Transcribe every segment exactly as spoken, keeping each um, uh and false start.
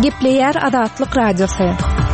Gepleýär Adatlyk Radiosu.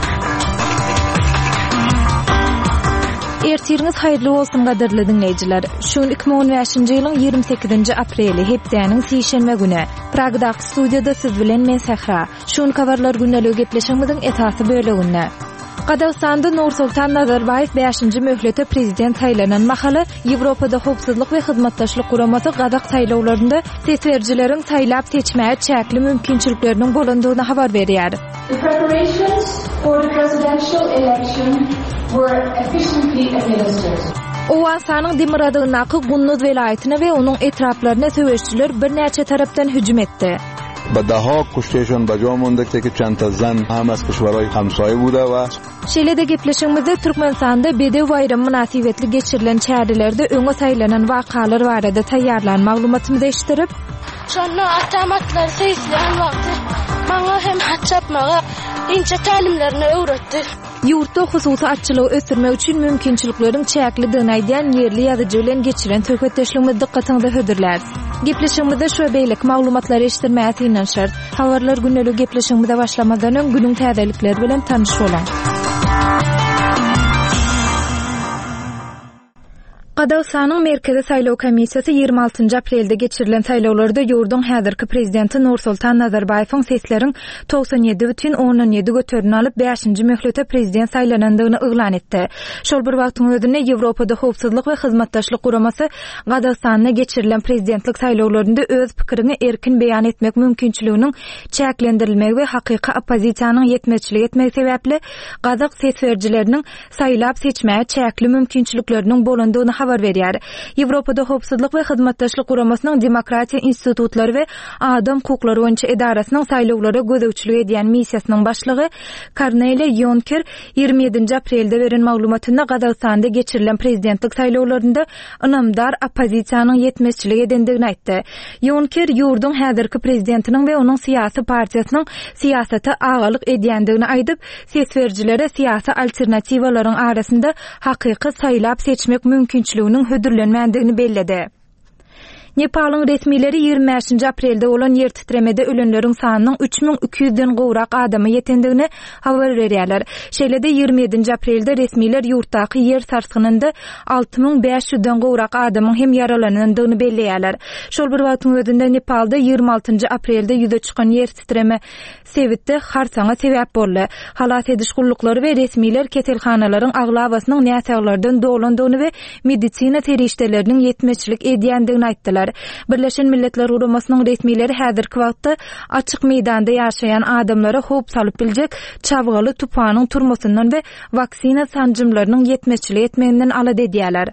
Ertiriniz haýyrly bolsun gaderli dinleýijiler. Şu iki bin on beşinji ýylyň ýygrimi sekizinji apreli hepdeniň sişenme güni. Pragdaky studiýada siz bilen men Sehra. Şunu kawarlar günnelik gepleşigimiziň esasy böleginde. Qazaqstanda Nursultan Nazarbayev beşinji möhlete prezident saýlanan mahaly Ýewropada howpsuzlyk we hyzmatdaşlyk guramasy Qazaq saýlawlarynda seçerjileriň saýlap seçmäge çäkli mümkinçilikleriniň bolandygyny habar berýär. The preparations for the presidential election were efficiently administered. Owansanyň Demiradygnaky Gunnuz welaýatyna we onuň etraplaryna söwüşçiler bir näçe tarapdan hüjüm etdi. با دهها کشتهشون بجا مونده که چند تا زن هم از کشورهای همسایه بوده و Şeýlede gepleşigimizde Türkmenistanda bedew bayramy münasibetli geçirilen çädelerde öňe saýlanan wakalar barada taýýarlan maglumatymyzy eşdirip, şonu atamatlar seýslen wagty maňa hem hat çapmaga, inçe talimlerini öwretdi. Ýurtda hususy atçylygy ösürmek üçin mümkinçilikleriň çäklidigini aýdan ýerli ýazyjy bilen geçiren töhfetdeşligimizi dikkatiňizde hödürler. Gepleşigimizde şu beýlik maglumatlary eşdirmäge ýa-da habarlar günnelik gepleşigimize başlamadan öň günüň täzelikleri bilen tanyş bolan. Qazaqstanyň Merkezi Saýlaw Komissiýasy ýygrimi altynjy aprelde geçirilen saýlawlarda ýurduň häzirki prezidenti Nursultan Nazarbayewiň sesleriň togsan ýedi бүтүn onuň ýedi götürüni alyp beşinji möhlete prezident saýlanandygyny yglan etdi. Şol bir wagtyň özünde Ýewropada howpsuzlyk we hyzmatdaşlyk guramasy Qazaqstanda geçirilen prezidentlik saýlawlarynda öz pikirini erkin beýan etmek mümkinçiliginiň çäklendirilmegi we hakyky oppozisiýanyň ýetmezçiligi etmegi sebäpli Qazaq sesverjileriniň saýlap seçmäge çäkli mümkinçilikleriniň bolandygyny habar berýär. Ýewropada howpsuzlyk we hyzmatdaşlyk guramasynyň Demokratiýa institutlary we adam hukuklary boýunça edarasynyň saýlawlara gözegçilik edýän missiýasynyň başlygy Korneliy Juncker ýygrimi ýedinji aprelde beren maglumatynda Qazaqstanda geçirilen prezidentlik saýlawlarynda ynamdar oppozisiýanyň ýetmezçiligi edendigini aýtdy. Juncker ýurduň häzirki prezidentiniň we onuň syýasy partiýasynyň syýasaty agalyk edýändigini aýdyp, sesverjilere syýasy alternatiwalaryň arasynda hakyky saýlap seçmek mümkin ning hödürlenmändigini belledi. Nepalyň resmileri ýygrimi beşinji aprelde olan ýer titremede ölenleriň sanynyň üç bin iki ýüzden gowrak adamy ýetendigini habar berýärler. Şeýlede ýygrimi ýedinji aprelde resmiler ýurtdaky ýer sarsgynynda alty bin beş ýüzden gowrak adamyň hem yaralanandygyny belleýärler. Şol bir wagtyň özünde Nepalda ýygrimi altynjy aprelde ýüze çykan ýer titreme sebitde harsaňa sebäp boldy. Halat ediş gullukları we resmiler ketelhanalaryň aglabasynyň näçelerden dolandygyny we medisina terişdeleriniň ýetmezçilik edýändigini aýtdylar. Birleşen Milletler Guramasının resmileri häzirki wagtda açyk meýdanda ýaşaýan adamlara howp salyp biljek çabgaly tupanyň turmasyndan we vaksina sanjymlarynyň ýetmezçilik etmeginden alady edýärler.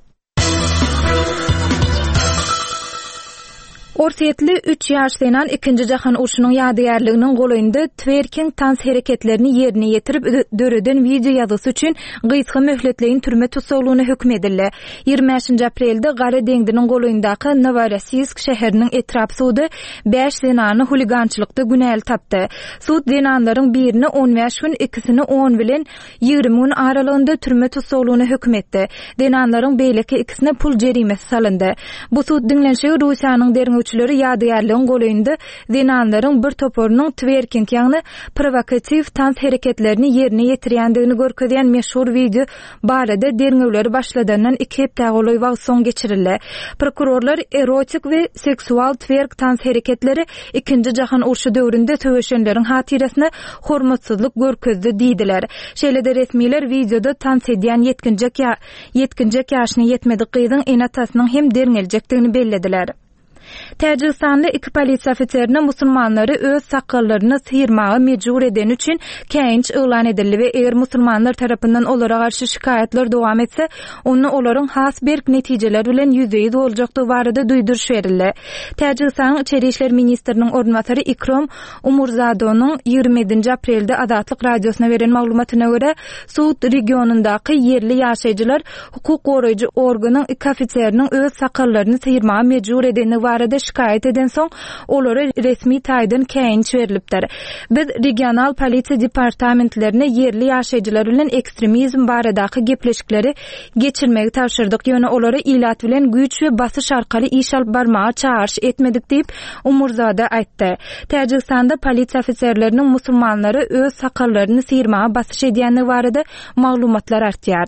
Orsiýetli üç ýaşlynan ikinji jahan urşunyň ýadygarlygynyn golaýynda twerking tans hereketlerini ýerine ýetirip döreden video ýazysy üçin gysga möhletleýin türme tutsaglygyna hökm edildi. ýygrimi beşinji aprelde Gara deňdiniň golaýyndaky Novorossiysk şäheriniň etrap sudy beş zenany huligançylykda günäli tapdy. Sud zenanlaryň birini on beş gün, ikisini on bilen ýygrimi gün aralygynda türme tutsaglygyna hökm etdi. Zenanlaryň beýleki ikisine pul jerimesi salyndy. Bu sud dinlenşigi Russiýanyň derňi ýadygarlygyň golaýynda zenanlaryň bir toporunyň twerking ýagny provokativ tans hereketlerini ýerine ýetirýändigini görkezýän meşhur video barada derňewleri başladandan iki hepde golaý wagt soň geçirildi. Prokurorlar erotik we seksual twerk tans hereketleri ikinji jahan urşy döwründe töweşenleriň hatyrasyna hormatsyzlyk görkezdi diýdiler. Şeýlede resmiler videoda tans edýän yetkinjek yetkinjek ýaşyna ýetmedik gyzyň enatasynyň hem derňeljekdigini bellediler. Täjikistanda iki polisiýa ofiserini musulmanlary öz sakallarını sıyırmağa mecbur eden üçin käýinç ýylan edildi we eger musulmanlar tarapyndan olara garşy şikayetler dowam etse, onu olaryň has berk netijeler bilen ýüze ýüz boljakdygy barada duýduruş berildi. Täjikistanyň Içeri işler ministriniň ornatary Ikrom Umurzadowyň ýygrimi ýedinji aprelde Adatlyk radiosyna beren maglumatyna görä, Suud regionundaky ýerli ýaşaýjylar hukuk goraýjy organyň iki ofiseriniň öz sakallarını sıyırmağa mecbur edeni barada şikayet eden soň olary resmi taýdan käýin berilipdir. Biz regional polisiýa departamentlerine yerli ýaşaýjylar bilen ekstremizm baradaky gepleşikleri geçirmegi tapşyrdyk. Ýöne olary ilat bilen güýç we basyş arkaly iş alyp barmaga çağırış etmedik diýip Umurzada aýtdy. Täjikistanda polisiýa ofiserleriniň musulmanlary öz sakallaryny sıyırmaga basyş edýänligi barada maglumatlar artýar.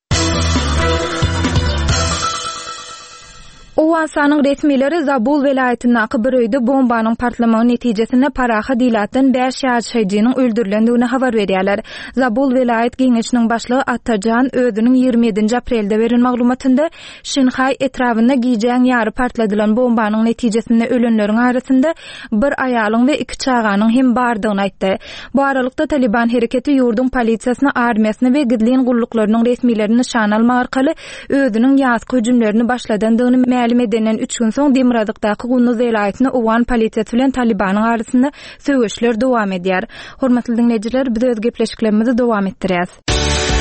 Owansanyň resmileri Zabul welaýatyndaky bir öýde bombanyň partlamagy netijesinde paraha dilatdan beş ýaşaýjynyň öldürilendigini habar berýärler. Zabul welaýat geňeşiniň başlygy Atajan özüniň ýygrimi ýedinji aprelde beren maglumatynda Şinhay etrafynda giýjän ýary partladylan bombanyň netijesinde ölenleriň arasynda bir aýalyň we iki çaganyň hem bardygyny aýtdy. Bu aralykda Taliban hereketi ýurdun polisiýasyny, armiýasyny we gidleýän gulluklarının resmilerini nişan almak arkaly özüniň ýazgy hüjümlerini başladandygyny medenen üç gün soň Demiradykdaky Gunduz welaýatyny Owan polisiýasy bilen Talibanyň arasynda söwüşler dowam edýär. Hormatly dinleýijiler, biz öz gepleşiklerimizi dowam etdirýäs.